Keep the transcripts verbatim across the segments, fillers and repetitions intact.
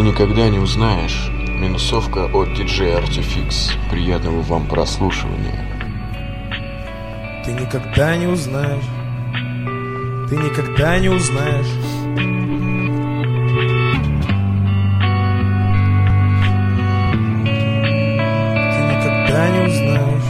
Ты никогда не узнаешь. Минусовка от диджея Артификс. Приятного вам прослушивания. Ты никогда не узнаешь. Ты никогда не узнаешь. Ты никогда не узнаешь.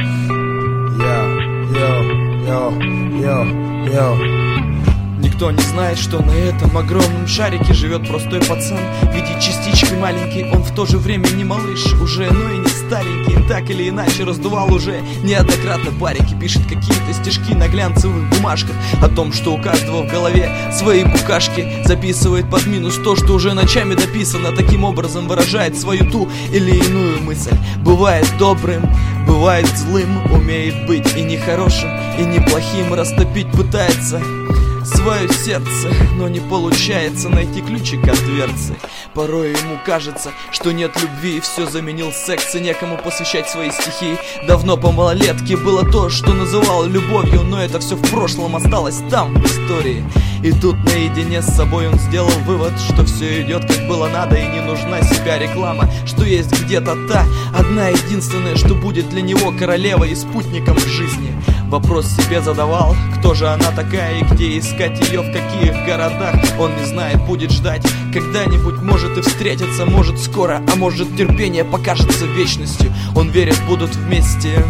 Йо, йо, йо, йо, йо. Никто не знает, что на этом огромном шарике живет простой пацан. В виде частички маленький, он в то же время не малыш уже, но и не старенький. Так или иначе раздувал уже неоднократно барики. Пишет какие-то стишки на глянцевых бумажках о том, что у каждого в голове свои букашки. Записывает под минус то, что уже ночами дописано. Таким образом выражает свою ту или иную мысль. Бывает добрым, бывает злым, умеет быть и нехорошим, и неплохим. Растопить пытается свое сердце, но не получается найти ключик от дверцы. Порой ему кажется, что нет любви, и все заменил секс, и некому посвящать свои стихи. Давно по малолетке было то, что называл любовью, но это все в прошлом осталось там, в истории. И тут наедине с собой он сделал вывод, что все идет как было надо, и не нужна себя реклама, что есть где-то та одна единственная, что будет для него королевой и спутником в жизни. Вопрос себе задавал, кто же она такая и где искать ее, в каких городах. Он не знает, будет ждать когда-нибудь, может и встретиться, может скоро, а может терпение покажется вечностью. Он верит, будут вместе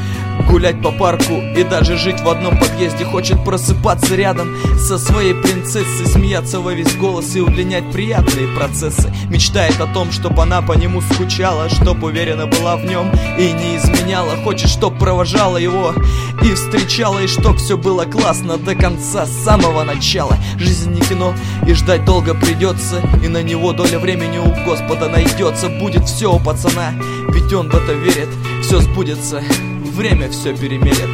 гулять по парку и даже жить в одном подъезде. Хочет просыпаться рядом со своей принцессой, смеяться во весь голос и удлинять приятные процессы. Мечтает о том, чтоб она по нему скучала, чтоб уверена была в нем и не изменяла. Хочет, чтоб провожала его и встречала, и чтоб все было классно до конца, с самого начала. Жизнь не кино, и ждать долго придется, и на него доля времени у Господа найдется. Будет все у пацана, ведь он в это верит, все сбудется, время все перемелет.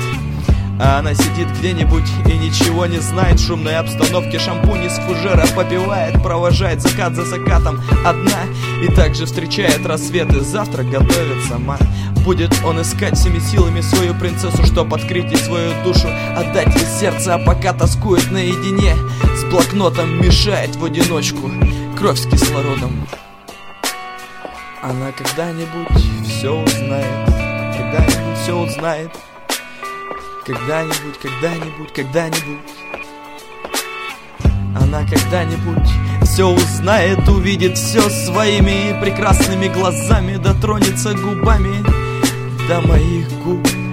А она сидит где-нибудь и ничего не знает. В шумной обстановке шампунь из фужера попивает, провожает закат за закатом одна, и также встречает рассветы. Завтра готовит сама. Будет он искать всеми силами свою принцессу, чтоб открыть ей свою душу, отдать ей сердце. А пока тоскует наедине с блокнотом, мешает в одиночку кровь с кислородом. Она когда-нибудь все узнает, когда-нибудь все узнает. Когда-нибудь, когда-нибудь, когда-нибудь она когда-нибудь все узнает, увидит все своими прекрасными глазами, дотронется губами до моих губ.